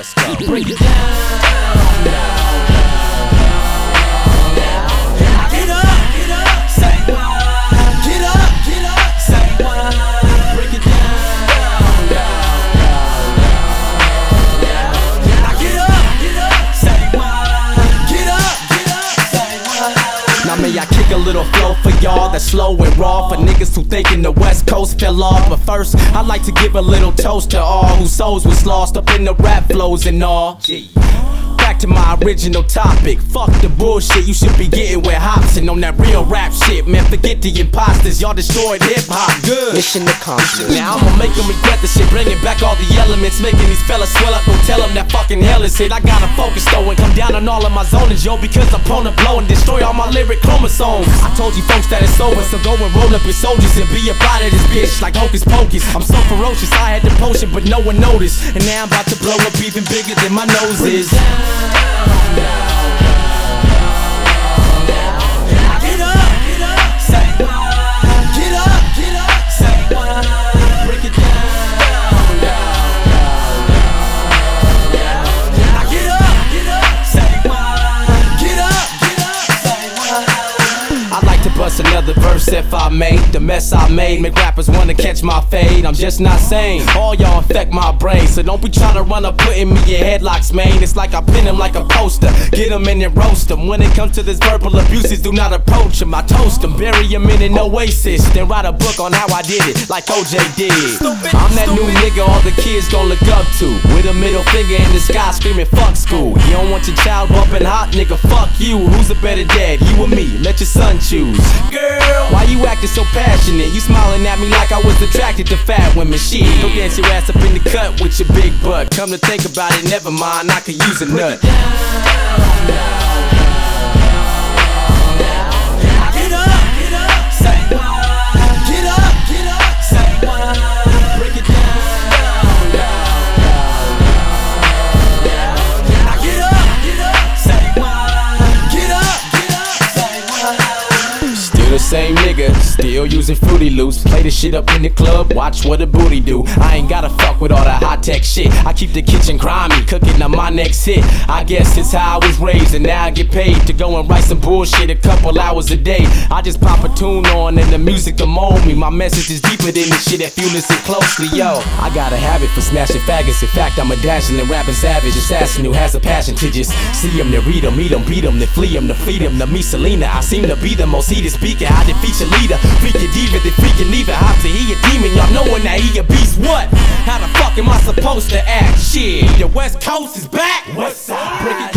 Let's go. Break it down, down. Now may I kick a little flow for y'all that's slow and raw, for niggas who thinking the West Coast fell off. But first, I'd like to give a little toast to all whose souls was lost up in the rap flows and all. Back to my original topic. Fuck the bullshit, you should be getting with Hobson on that real rap shit. Man, forget the imposters, y'all destroyed hip-hop. Good. Mission accomplished. Now I'ma make them regret the shit, bringing back all the elements, making these fellas swell up. Don't tell them that fucking hell is hit. I gotta focus though and come down on all of my zonings, yo, because I'm prone to blow and destroy all my lyric chromosomes. I told you folks that it's over, so go and roll up your soldiers and be a part of this bitch like Hocus Pocus. I'm so ferocious, I had the potion, but no one noticed. And now I'm about to blow up even bigger than my nose is. Another verse if I made the mess I made, make rappers wanna catch my fade. I'm just not sane, all y'all infect my brain, so don't be trying to run up putting me in headlocks, man. It's like I pin him like a poster, get him in and roast him. When it comes to this verbal abuses, do not approach him. I toast him, bury him in an oasis, then write a book on how I did it, like OJ did. I'm that new nigga all the kids gon' look up to, with a middle finger in the sky screaming fuck school. You don't want your child bumping hot, nigga, fuck you. Who's a better dad, you or me? Let your son choose. Girl, why you acting so passionate? You smiling at me like I was attracted to fat women. Shit, go dance your ass up in the cut with your big butt. Come to think about it, never mind, I could use a nut. Same nigga, still using Fruity Loops. Play the shit up in the club, watch what a booty do. I ain't gotta fuck with all that high-tech shit. I keep the kitchen grimy, cooking up my next hit. I guess it's how I was raised, and now I get paid to go and write some bullshit a couple hours a day. I just pop a tune on and the music to mold me. My message is deeper than the shit if you listen closely, yo. I got a habit for smashing faggots. In fact, I'm a dashing and rapping savage assassin who has a passion to just see him, to read him, eat him, beat him, to flee him, to feed him, to me Selena. I seem to be the most heated speaker. I defeat your leader, freak your diva, they freaking leave it. How to he a demon, y'all knowing that he a beast. What? How the fuck am I supposed to act? Shit, the West Coast is back. West Side, break it